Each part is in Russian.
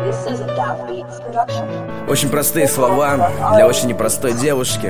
Очень простые слова для очень непростой девушки.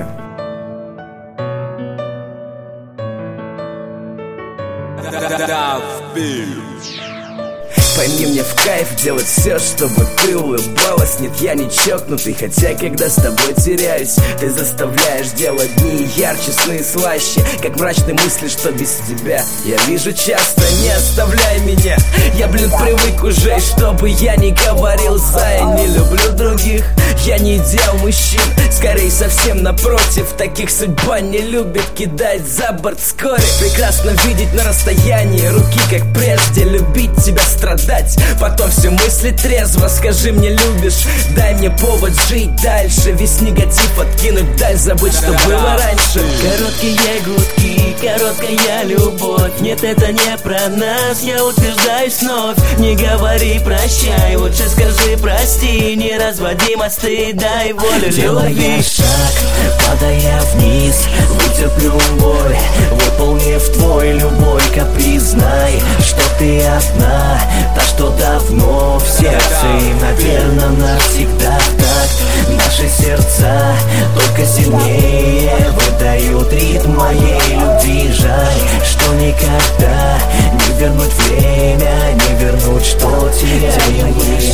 Пойми, мне в кайф делать все, чтобы ты улыбалась. Нет, я не чокнутый, хотя когда с тобой теряюсь, ты заставляешь делать дни ярче, сны слаще, как мрачные мысли, что без тебя я вижу часто. Не оставляй меня, я, привык уже, чтобы я не говорил за. Я не люблю других, я не идеал мужчин, скорее совсем напротив. Таких судьба не любит, кидать за борт вскоре. Прекрасно видеть на расстоянии руки, как прежде, любить тебя, страдать, потом все мысли трезво. Скажи мне, любишь, дай мне повод жить дальше, весь негатив откинуть, дай забыть, что было раньше. Короткие гудки, короткая любовь. Нет, это не про нас, я утверждаюсь вновь. Не говори прощай, лучше скажи прости. Не разводи мосты, дай волю любви. Шаг, падая вниз, вытерплю боль, выполнив твой любой каприз. Знай, что ты одна, та, что давно в сердце, и, наверное, навсегда так. Наши сердца только сильнее выдают ритм моей любви. Жаль, что никогда не вернуть время, не вернуть, что теряем.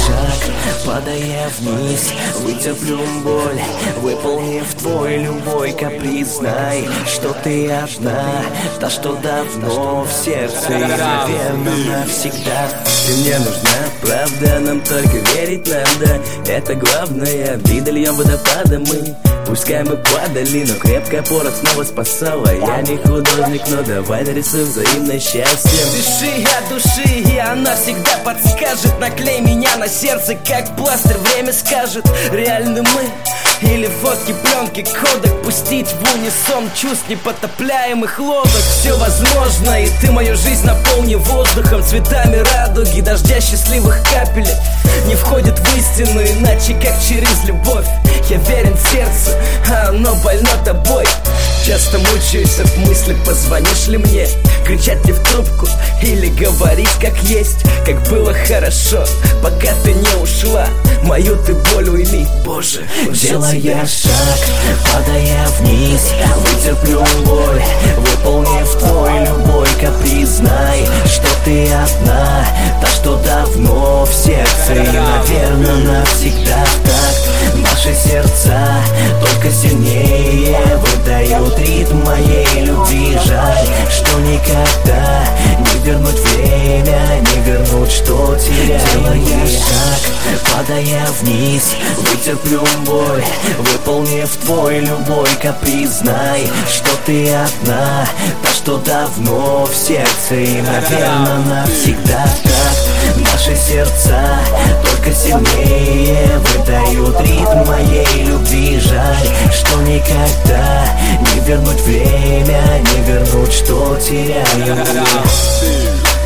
Шаг, падая вниз, вытерплю боль, выполнив твой любой каприз. Знай, что ты одна, та, что давно в сердце, и, наверное, навсегда. Ты мне нужна, правда, нам только верить надо. Это главное, видали я водопада мы. Пускай мы падали, но крепкая опора снова спасала. Я не художник, но давай нарисуем взаимное счастье. Дыши от души, и она всегда подскажет. Наклей меня на сердце, как пластырь, время скажет. Реальны мы или фотки, пленки, кодек. Пустить в унисон чувств непотопляемых лодок. Все возможно, и ты мою жизнь наполни воздухом, цветами радуги, дождя счастливых капелек. Не входит в истину, иначе как через любовь. Я верен сердцу, а оно больно тобой. Часто мучаюсь от мысли, позвонишь ли мне, кричать ли в трубку или говорить как есть, как было хорошо, пока ты не ушла. Мою ты боль уйми, Боже, делая шаг, падая вниз, вытерплю боль, выполнив твой любой каприз. Знай, что ты одна, та, что давно в сердце, и, наверное, навсегда так. Наши сердца только сильнее выдают ритм моей любви. Жаль, что никогда не вернуть время, не вернуть, что теряем. Делая шаг, падая вниз, вытерплю боль, выполнив твой любой каприз. Знай, что ты одна, та, что давно в сердце, и, наверное, навсегда так. Наши сердца только сильнее выдают ритм моей любви. Жаль, что никогда не вернуть время, не вернуть, что теряем.